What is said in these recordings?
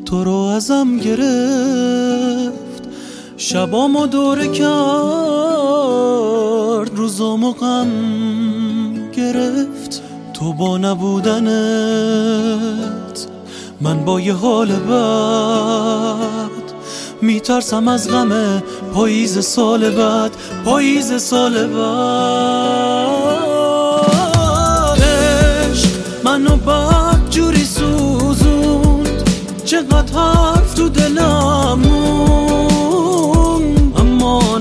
تو رو ازم گرفت، شبامو دوره کرد، روزامو غم گرفت. تو با نبودنت من با یه حال بد میترسم از غم پاییز سال بعد، پاییز سال بعد. عشق منو بد جوری سوزوند، چقدر حرف تو دلم موند اما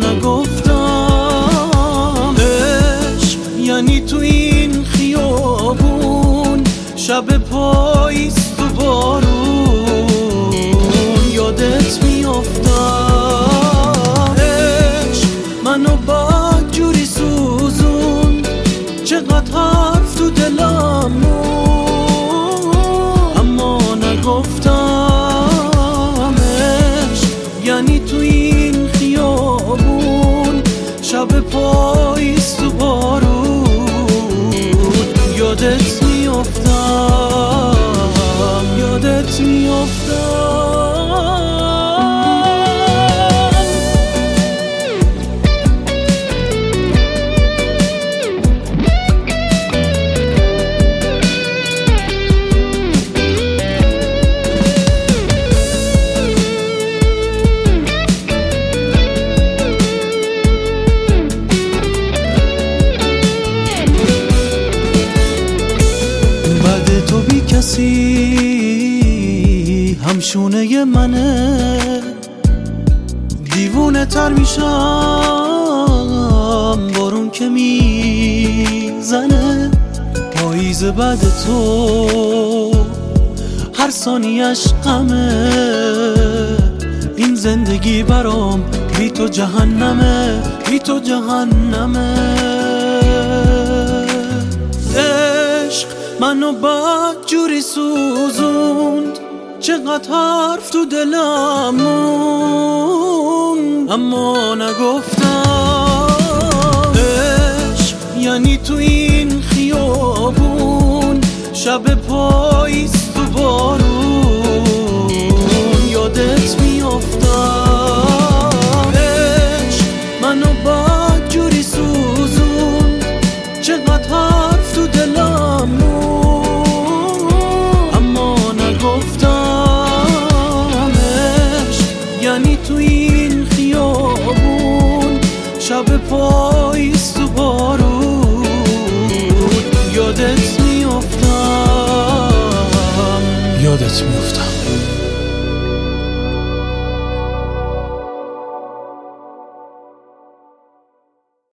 نگفتم. عشق یعنی تو این خیابون شب پاییز تو بارون یادت میافتم. عشق منو بد جوری سوزوند، چقدر حرف تو دلم موند اما نگفتم. عشق یعنی تو این خیابون شب پاییز تو بارون یادت میافتم، یادت میافتم. تو بی کسی همشونه منه، دیوونه تر میشم بارون که میزنه. پاییز بعد تو هر ثانیش غمه، این زندگی برام بی تو جهنمه، بی تو جهنمه. عشق منو بد جوری سوزوند، چقدر حرف تو دلم موند اما نگفتم. عشق یعنی تو این خیابون شب پاییز تو بارون یادت میافتم. عشق منو بد جوری سوزوند، چقدر حرف تو دلم موند اما نگفتم. عشق یعنی تو این خیابون شب پاییز تو بارون یادت میافتم، یادت میافتم.